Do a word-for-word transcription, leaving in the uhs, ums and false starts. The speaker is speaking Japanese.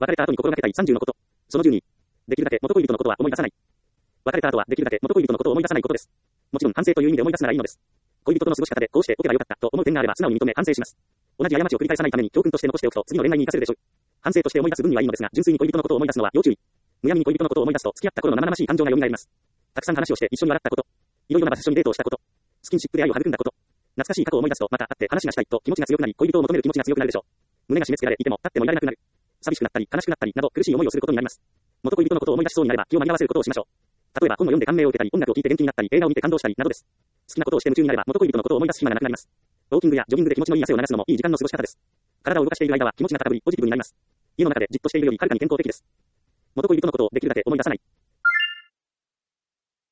別れた後に心がけたいさんじゅうのこと。そのじゅうに。できるだけ元恋人のことは思い出さない。別れた後はできるだけ元恋人のことを思い出さないことです。もちろん反省という意味で思い出すならいいのです。恋人との過ごし方でこうしておけばよかったと思う点があれば素直に認め反省します。同じ過ちを繰り返さないために教訓として残しておくと次の恋愛に活かせるでしょう。反省として思い出す分にはいいのですが、純粋に恋人のことを思い出すのは要注意。むやみに恋人のことを思い出すと付き合った頃の生々しい感情が蘇ります。たくさん話をして一緒に笑ったこと。いろいろな場所にデートをしたこと。スキンシップで愛を育んだこと。懐かしい過去を思い出すとまた会って話がしたいと気持ちが強くなり、恋人を求める気持ちが強くなるでしょう。胸が締め付けられいても立ってもいられなくなる。寂しくなったり悲しくなったりなど苦しい思いをすることになります。元恋人のことを思い出しそうになれば気を紛らわせることをしましょう。例えば本を読んで感銘を受けたり、音楽を聴いて元気になったり、映画を見て感動したりなどです。好きなことをして夢中になれば元恋人のことを思い出す暇がなくなります。ウォーキングやジョギングで気持ちのいい汗を流すのもいい時間の過ごし方です。体を動かしている間は気持ちが高ぶりポジティブになります。家の中でじっとしているよりはるかに健康的です。元恋人のことをできるだけ思い出さない。